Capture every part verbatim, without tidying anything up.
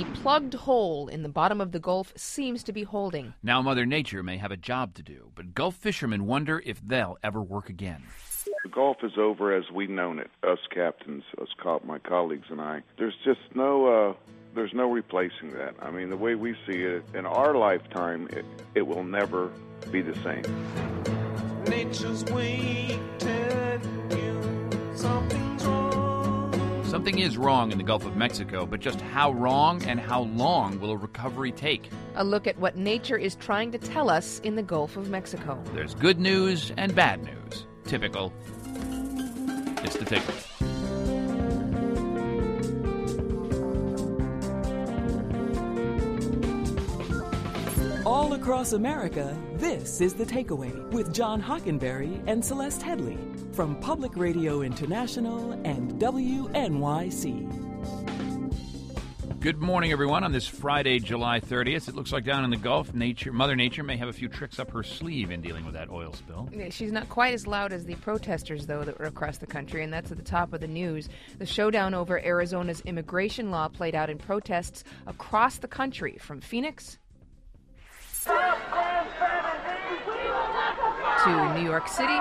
The plugged hole in the bottom of the Gulf seems to be holding. Now Mother Nature may have a job to do, but Gulf fishermen wonder if they'll ever work again. The Gulf is over as we've known it, us captains, us co- my colleagues and I. There's just no, uh, there's no replacing that. I mean, the way we see it, in our lifetime, it, it will never be the same. Nature's way tell you something's wrong. Something is wrong in the Gulf of Mexico, but just how wrong and how long will a recovery take? A look at what nature is trying to tell us in the Gulf of Mexico. There's good news and bad news. Typical. It's the takeaway. All across America, this is The Takeaway with John Hockenberry and Celeste Headley from Public Radio International and W N Y C. Good morning, everyone. On this Friday, July thirtieth, it looks like down in the Gulf, nature, Mother Nature may have a few tricks up her sleeve in dealing with that oil spill. She's not quite as loud as the protesters, though, that were across the country, and that's at the top of the news. The showdown over Arizona's immigration law played out in protests across the country, from Phoenix to New York City.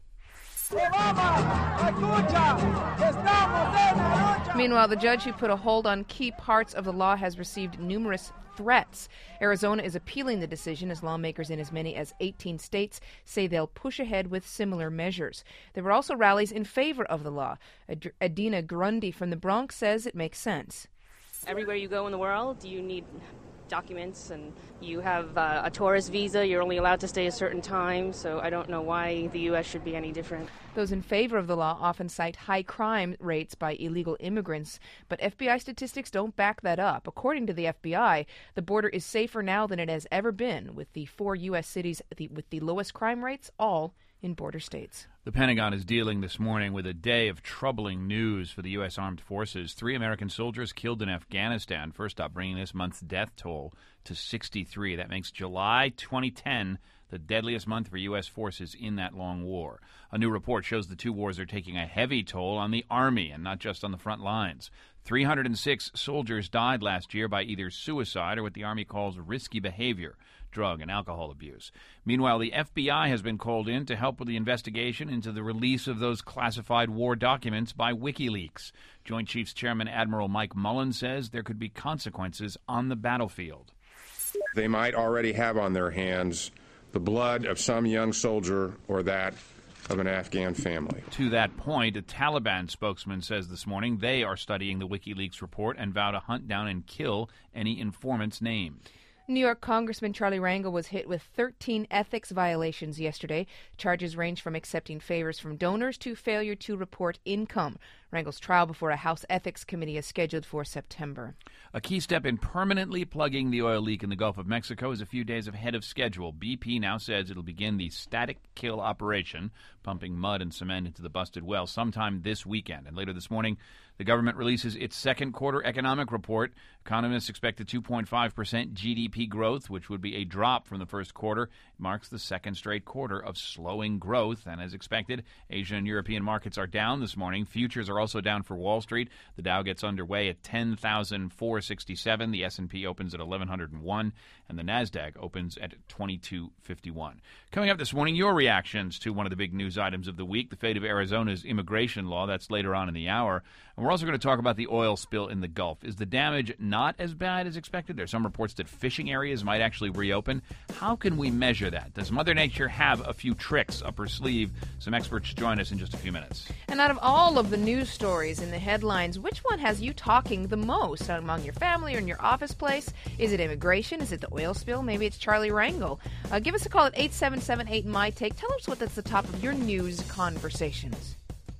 Meanwhile, the judge who put a hold on key parts of the law has received numerous threats. Arizona is appealing the decision as lawmakers in as many as eighteen states say they'll push ahead with similar measures. There were also rallies in favor of the law. Ad- Adina Grundy from the Bronx says it makes sense. Everywhere you go in the world, you need documents, and you have uh, a tourist visa. You're only allowed to stay a certain time, so I don't know why the U S should be any different. Those in favor of the law often cite high crime rates by illegal immigrants, but F B I statistics don't back that up. According to the F B I, the border is safer now than it has ever been, with the four U S cities the, with the lowest crime rates all in border states. The Pentagon is dealing this morning with a day of troubling news for the U S. Armed Forces. Three American soldiers killed in Afghanistan, first up bringing this month's death toll to sixty-three. That makes July twenty ten the deadliest month for U S forces in that long war. A new report shows the two wars are taking a heavy toll on the Army and not just on the front lines. three hundred six soldiers died last year by either suicide or what the Army calls risky behavior, drug and alcohol abuse. Meanwhile, the F B I has been called in to help with the investigation into the release of those classified war documents by WikiLeaks. Joint Chiefs Chairman Admiral Mike Mullen says there could be consequences on the battlefield. They might already have on their hands the blood of some young soldier or that of an Afghan family. To that point, a Taliban spokesman says this morning they are studying the WikiLeaks report and vow to hunt down and kill any informants named. New York Congressman Charlie Rangel was hit with thirteen ethics violations yesterday. Charges range from accepting favors from donors to failure to report income. Rangel's trial before a House Ethics Committee is scheduled for September. A key step in permanently plugging the oil leak in the Gulf of Mexico is a few days ahead of schedule. B P now says it'll begin the static kill operation, pumping mud and cement into the busted well sometime this weekend. And later this morning, the government releases its second quarter economic report. Economists expect a two point five percent G D P growth, which would be a drop from the first quarter. It marks the second straight quarter of slowing growth. And as expected, Asian and European markets are down this morning. Futures are also down for Wall Street. The Dow gets underway at ten thousand four hundred sixty-seven. The S and P opens at eleven oh one. And the NASDAQ opens at twenty-two fifty-one. Coming up this morning, your reactions to one of the big news items of the week, the fate of Arizona's immigration law. That's later on in the hour. And we're also going to talk about the oil spill in the Gulf. Is the damage not as bad as expected? There are some reports that fishing areas might actually reopen. How can we measure that? Does Mother Nature have a few tricks up her sleeve? Some experts join us in just a few minutes. And out of all of the news stories in the headlines, which one has you talking the most among your family or in your office place? Is it immigration? Is it the oil spill? Maybe it's Charlie Rangel. Uh, give us a call at eight seven seven eight M Y Take. Tell us what's at the top of your news conversations.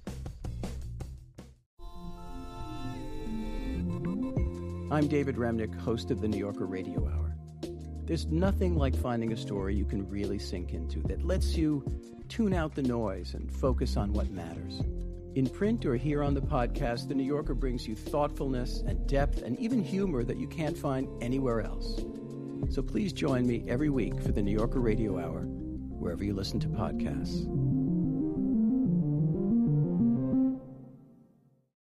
I'm David Remnick, host of the New Yorker Radio Hour. There's nothing like finding a story you can really sink into that lets you tune out the noise and focus on what matters. In print or here on the podcast, The New Yorker brings you thoughtfulness and depth and even humor that you can't find anywhere else. So please join me every week for the New Yorker Radio Hour, wherever you listen to podcasts.